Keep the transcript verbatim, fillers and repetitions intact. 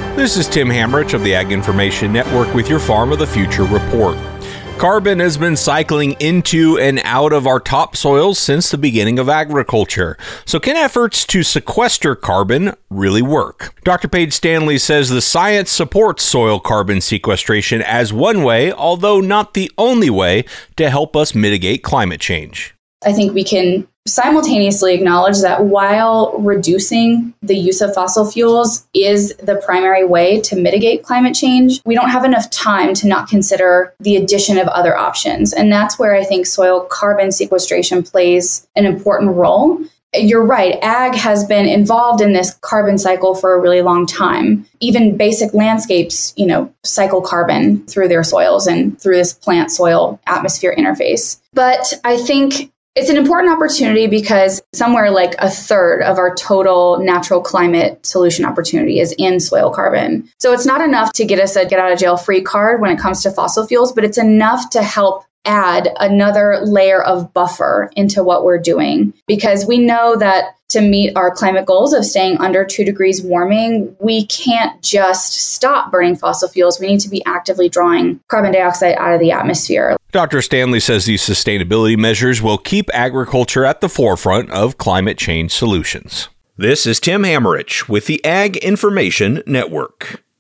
This is Tim Hamrich of the Ag Information Network with your Farm of the Future report. Carbon has been cycling into and out of our topsoils since the beginning of agriculture. So can efforts to sequester carbon really work? Doctor Paige Stanley says the science supports soil carbon sequestration as one way, although not the only way, to help us mitigate climate change. I think we can simultaneously acknowledge that while reducing the use of fossil fuels is the primary way to mitigate climate change, we don't have enough time to not consider the addition of other options. And that's where I think soil carbon sequestration plays an important role. You're right, ag has been involved in this carbon cycle for a really long time. Even basic landscapes, you know, cycle carbon through their soils and through this plant-soil atmosphere interface. But I think it's an important opportunity because somewhere like a third of our total natural climate solution opportunity is in soil carbon. So it's not enough to get us a get out of jail free card when it comes to fossil fuels, but it's enough to help add another layer of buffer into what we're doing. Because we know that to meet our climate goals of staying under two degrees warming, we can't just stop burning fossil fuels. We need to be actively drawing carbon dioxide out of the atmosphere. Doctor Stanley says these sustainability measures will keep agriculture at the forefront of climate change solutions. This is Tim Hamrich with the Ag Information Network.